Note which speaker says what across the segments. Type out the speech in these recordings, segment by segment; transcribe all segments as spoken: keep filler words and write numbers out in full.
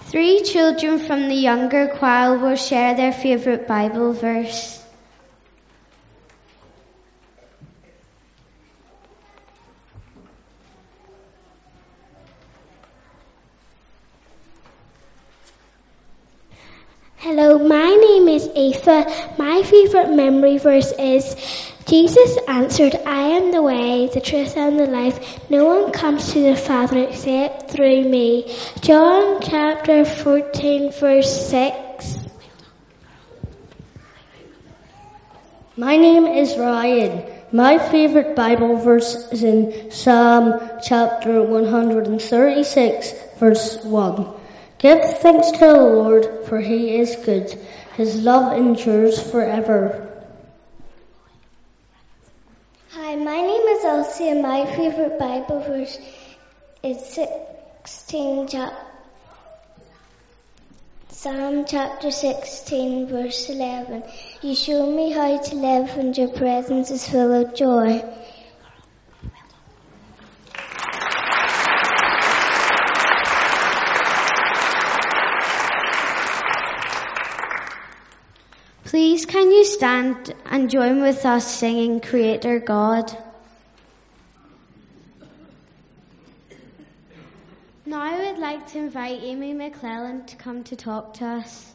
Speaker 1: Three children from the younger choir will share their favourite Bible verse.
Speaker 2: Hello, my name is Aoife. My favourite memory verse is, Jesus answered, I am the way, the truth and the life. No one comes to the Father except through me. John chapter fourteen verse six.
Speaker 3: My name is Ryan. My favourite Bible verse is in Psalm chapter one hundred thirty-six verse one. Give thanks to the Lord, for he is good. His love endures forever.
Speaker 2: Hi, my name is Elsie, and my favourite Bible verse is sixteen, Psalm chapter sixteen, verse eleven. You show me how to live, and your presence is full of joy.
Speaker 1: Please can you stand and join with us singing Creator God? Now I would like to invite Amy McClellan to come to talk to us.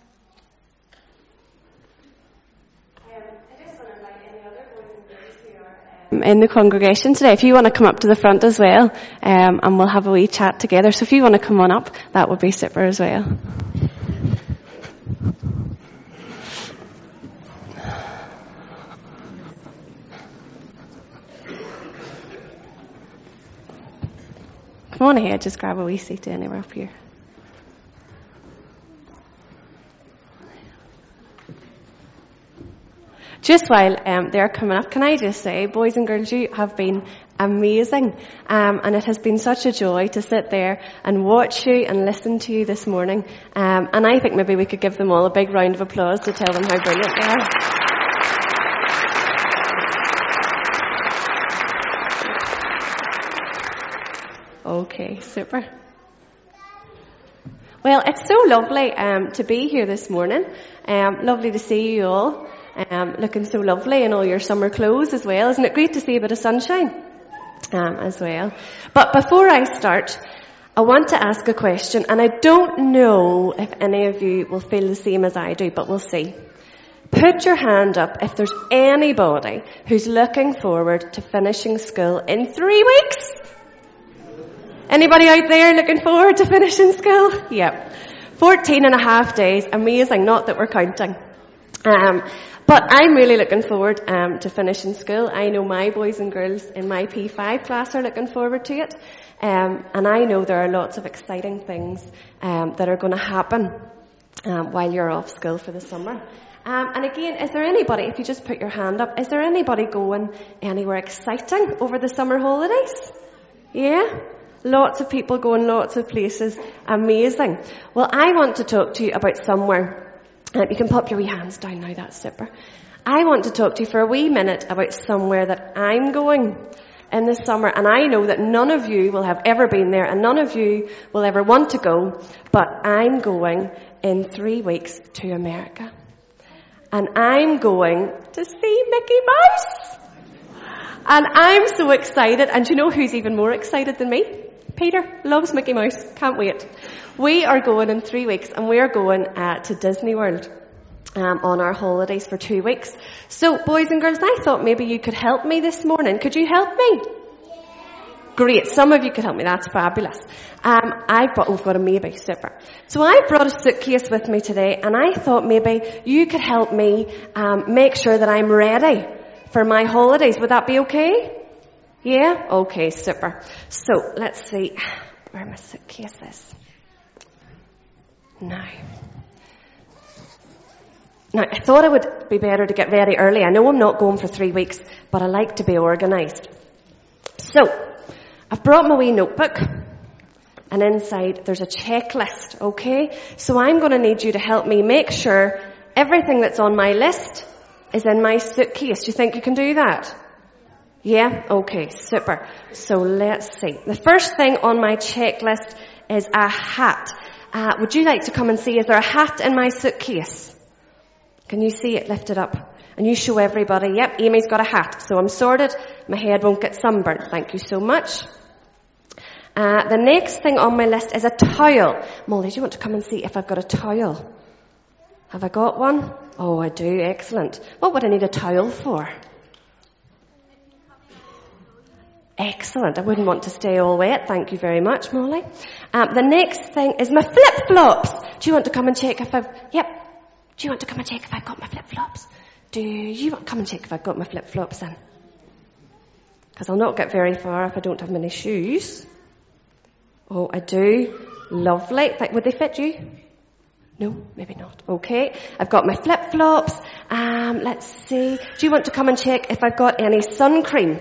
Speaker 4: Um, I just want to invite any other boys and girls who are um, in the congregation today, if you want to come up to the front as well, um, and we'll have a wee chat together. So if you want to come on up, that would be super as well. Come on ahead, just grab a wee seat anywhere up here. Just while um, they're coming up, can I just say, boys and girls, you have been amazing. Um, and it has been such a joy to sit there and watch you and listen to you this morning. Um, and I think maybe we could give them all a big round of applause to tell them how brilliant they are. Okay, super. Well, it's so lovely um, to be here this morning. Um, lovely to see you all. Um, looking so lovely in all your summer clothes as well. Isn't it great to see a bit of sunshine um, as well? But before I start, I want to ask a question, and I don't know if any of you will feel the same as I do, but we'll see. Put your hand up if there's anybody who's looking forward to finishing school in three weeks. Anybody out there looking forward to finishing school? Yep. fourteen and a half days. Amazing. Not that we're counting. Um, but I'm really looking forward um, to finishing school. I know my boys and girls in my P five class are looking forward to it. Um, and I know there are lots of exciting things um, that are going to happen um, while you're off school for the summer. Um, and again, is there anybody, if you just put your hand up, is there anybody going anywhere exciting over the summer holidays? Yeah? Lots of people going lots of places. Amazing. Well, I want to talk to you about somewhere. Uh, you can pop your wee hands down now, that's super. I want to talk to you for a wee minute about somewhere that I'm going in the summer. And I know that none of you will have ever been there and none of you will ever want to go. But I'm going in three weeks to America. And I'm going to see Mickey Mouse. And I'm so excited. And do you know who's even more excited than me? Peter loves Mickey Mouse. Can't wait. We are going in three weeks and we are going uh, to Disney World um, on our holidays for two weeks. So, boys and girls, I thought maybe you could help me this morning. Could you help me? Yeah. Great. Some of you could help me. That's fabulous. Um, I brought, oh, I've got a maybe. Super. So I brought a suitcase with me today and I thought maybe you could help me um, make sure that I'm ready for my holidays. Would that be okay? Yeah? Okay, super. So, let's see where my suitcase is. Now. Now, I thought it would be better to get ready early. I know I'm not going for three weeks, but I like to be organised. So, I've brought my wee notebook, and inside there's a checklist, okay? So I'm going to need you to help me make sure everything that's on my list is in my suitcase. Do you think you can do that? Yeah? Okay, super. So let's see. The first thing on my checklist is a hat. Uh, would you like to come and see, is there a hat in my suitcase? Can you see it lifted up? And you show everybody, yep, Amy's got a hat. So I'm sorted. My head won't get sunburnt. Thank you so much. Uh, the next thing on my list is a towel. Molly, do you want to come and see if I've got a towel? Have I got one? Oh, I do. Excellent. What would I need a towel for? Excellent. I wouldn't want to stay all wet. Thank you very much, Molly. Um, the next thing is my flip-flops. Do you want to come and check if I've... Yep. Do you want to come and check if I've got my flip-flops? Do you want to come and check if I've got my flip-flops in? Because I'll not get very far if I don't have many shoes. Oh, I do. Lovely. Would they fit you? No, maybe not. Okay. I've got my flip-flops. Um, let's see. Do you want to come and check if I've got any sun cream?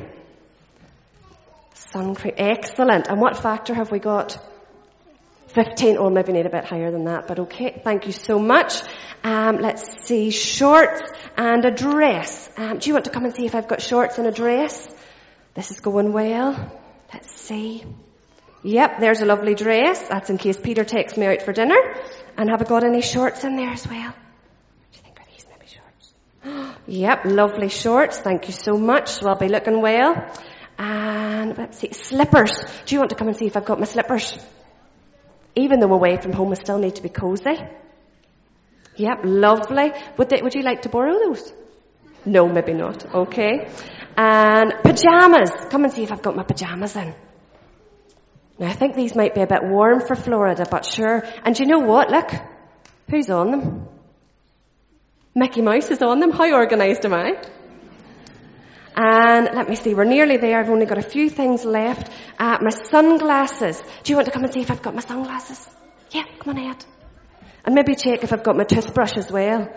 Speaker 4: Sun cream. Excellent. And what factor have we got? fifteen. Oh, maybe need a bit higher than that, but okay. Thank you so much. Um, let's see. Shorts and a dress. Um, do you want to come and see if I've got shorts and a dress? This is going well. Let's see. Yep, there's a lovely dress. That's in case Peter takes me out for dinner. And have I got any shorts in there as well? Do you think are these maybe shorts? Yep, lovely shorts. Thank you so much. So I'll be looking well. And let's see, slippers. Do you want to come and see if I've got my slippers? Even though away from home, I still need to be cozy. Yep, lovely. Would they, would you like to borrow those? No, maybe not. Okay. And pajamas. Come and see if I've got my pajamas in. Now, I think these might be a bit warm for Florida, but sure. And do you know what? Look, who's on them? Mickey Mouse is on them. How organised am I? And let me see, we're nearly there. I've only got a few things left. Uh, my sunglasses. Do you want to come and see if I've got my sunglasses? Yeah, come on ahead. And maybe check if I've got my toothbrush as well.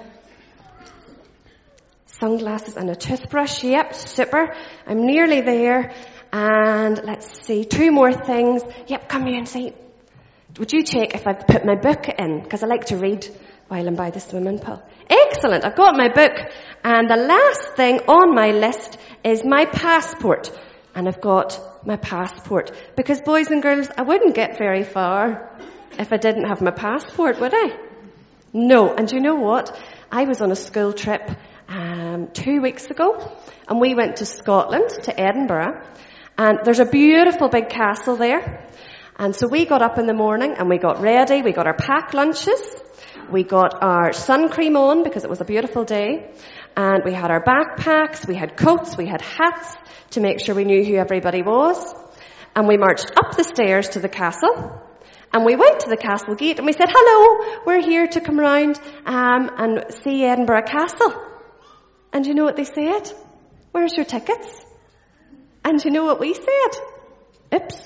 Speaker 4: Sunglasses and a toothbrush. Yep, super. I'm nearly there. And let's see, two more things. Yep, come here and see. Would you check if I've put my book in? Because I like to read while I'm by the swimming pool. Excellent, I've got my book. And the last thing on my list is my passport. And I've got my passport. Because boys and girls, I wouldn't get very far if I didn't have my passport, would I? No, and you know what? I was on a school trip um, two weeks ago. And we went to Scotland, to Edinburgh. And there's a beautiful big castle there. And so we got up in the morning and we got ready. We got our packed lunches. We got our sun cream on because it was a beautiful day. And we had our backpacks. We had coats. We had hats to make sure we knew who everybody was. And we marched up the stairs to the castle. And we went to the castle gate and we said, hello, we're here to come round um, and see Edinburgh Castle. And you know what they said? Where's your tickets? And you know what we said? Oops.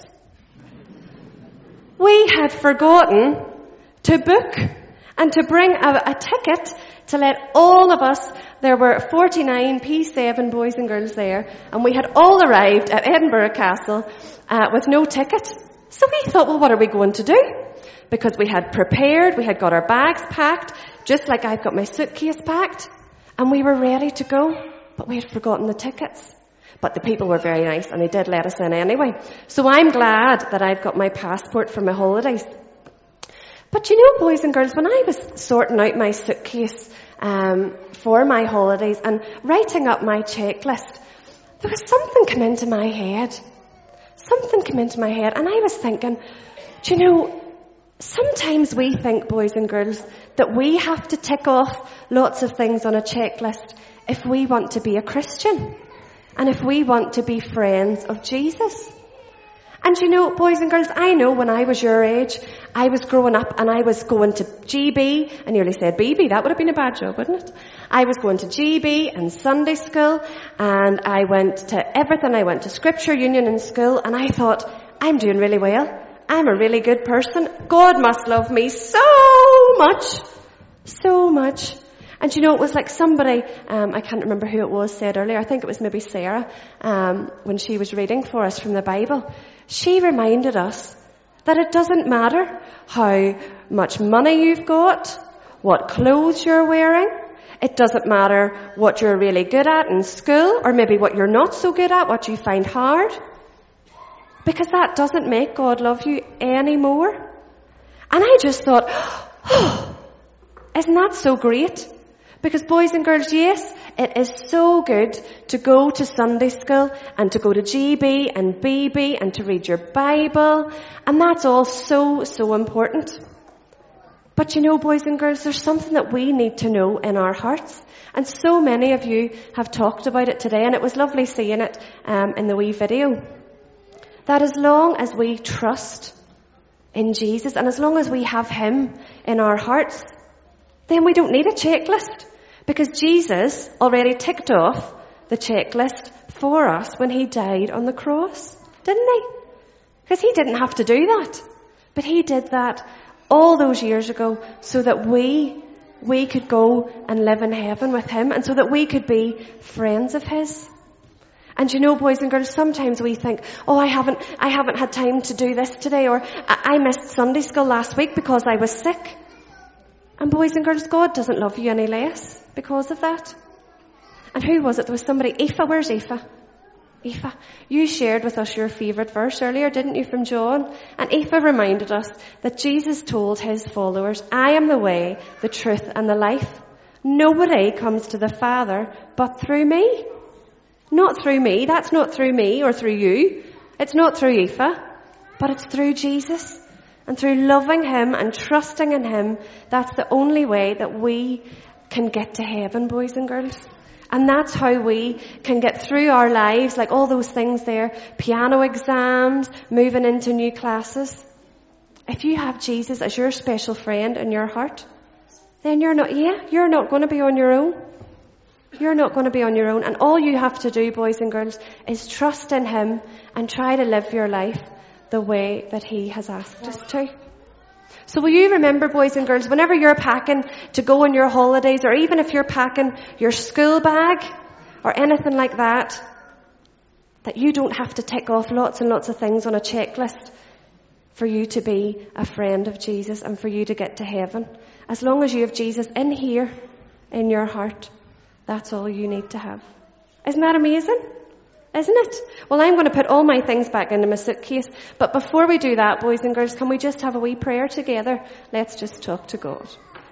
Speaker 4: We had forgotten to book and to bring a, a ticket to let all of us, there were forty-nine P seven boys and girls there, and we had all arrived at Edinburgh Castle uh, with no ticket. So we thought, well, what are we going to do? Because we had prepared, we had got our bags packed, just like I've got my suitcase packed, and we were ready to go, but we had forgotten the tickets. But the people were very nice and they did let us in anyway. So I'm glad that I've got my passport for my holidays. But you know, boys and girls, when I was sorting out my suitcase um, for my holidays and writing up my checklist, there was something come into my head. Something came into my head and I was thinking, do you know, sometimes we think, boys and girls, that we have to tick off lots of things on a checklist if we want to be a Christian. And if we want to be friends of Jesus. And you know, boys and girls, I know when I was your age, I was growing up and I was going to G B. I nearly said B B. That would have been a bad job, wouldn't it? I was going to G B and Sunday school. And I went to everything. I went to Scripture Union in school. And I thought, I'm doing really well. I'm a really good person. God must love me so much. So much. And you know, it was like somebody, um, I can't remember who it was, said earlier, I think it was maybe Sarah, um, when she was reading for us from the Bible. She reminded us that it doesn't matter how much money you've got, what clothes you're wearing. It doesn't matter what you're really good at in school, or maybe what you're not so good at, what you find hard. Because that doesn't make God love you any more. And I just thought, oh, isn't that so great? Because boys and girls, yes, it is so good to go to Sunday school and to go to G B and B B and to read your Bible. And that's all so, so important. But you know, boys and girls, there's something that we need to know in our hearts. And so many of you have talked about it today, and it was lovely seeing it um, in the wee video. That as long as we trust in Jesus and as long as we have him in our hearts, then we don't need a checklist. Because Jesus already ticked off the checklist for us when he died on the cross, didn't he? Because he didn't have to do that. But he did that all those years ago so that we, we could go and live in heaven with him and so that we could be friends of his. And you know, boys and girls, sometimes we think, oh, I haven't, I haven't had time to do this today, or I, I missed Sunday school last week because I was sick. And boys and girls, God doesn't love you any less because of that. And who was it? There was somebody. Aoife, where's Aoife? Aoife, you shared with us your favourite verse earlier, didn't you, from John? And Aoife reminded us that Jesus told his followers, I am the way, the truth and the life. Nobody comes to the Father but through me. Not through me. That's not through me or through you. It's not through Aoife, but it's through Jesus. And through loving him and trusting in him, that's the only way that we can get to heaven, boys and girls. And that's how we can get through our lives, like all those things there, piano exams, moving into new classes. If you have Jesus as your special friend in your heart, then you're not, yeah, you're not going to be on your own. You're not going to be on your own. And all you have to do, boys and girls, is trust in him and try to live your life the way that he has asked us to. So will you remember, boys and girls, whenever you're packing to go on your holidays, or even if you're packing your school bag or anything like that, that you don't have to tick off lots and lots of things on a checklist for you to be a friend of Jesus and for you to get to heaven. As long as you have Jesus in here, in your heart, that's all you need to have. Isn't that amazing? Isn't it? Well, I'm going to put all my things back into my suitcase. But before we do that, boys and girls, can we just have a wee prayer together? Let's just talk to God.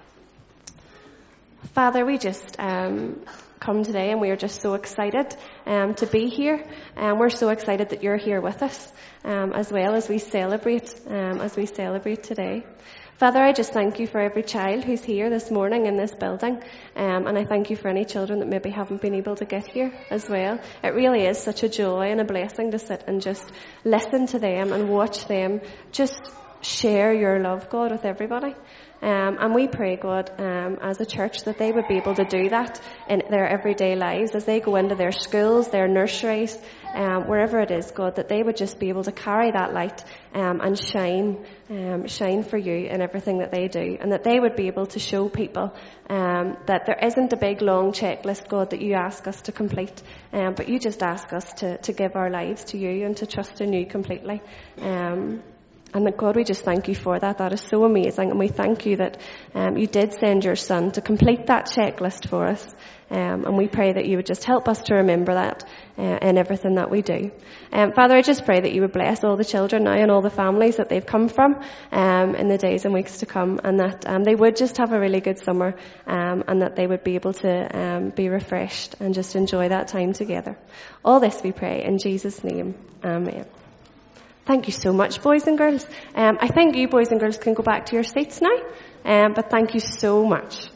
Speaker 4: Father, we just um, come today and we are just so excited um, to be here. And um, we're so excited that you're here with us um, as well as we celebrate, um, as we celebrate today. Father, I just thank you for every child who's here this morning in this building. Um, and I thank you for any children that maybe haven't been able to get here as well. It really is such a joy and a blessing to sit and just listen to them and watch them just share your love, God, with everybody. Um, and we pray, God, um, as a church, that they would be able to do that in their everyday lives as they go into their schools, their nurseries, um, wherever it is, God, that they would just be able to carry that light um, and shine, um, shine for you in everything that they do, and that they would be able to show people um, that there isn't a big long checklist, God, that you ask us to complete, um, but you just ask us to, to give our lives to you and to trust in you completely. Um, And that, God, we just thank you for that. That is so amazing. And we thank you that um, you did send your son to complete that checklist for us. Um, and we pray that you would just help us to remember that uh, in everything that we do. Um, Father, I just pray that you would bless all the children now and all the families that they've come from um, in the days and weeks to come. And that um, they would just have a really good summer um, and that they would be able to um, be refreshed and just enjoy that time together. All this we pray in Jesus' name. Amen. Thank you so much, boys and girls. Um, I think you boys and girls can go back to your seats now, um, but thank you so much.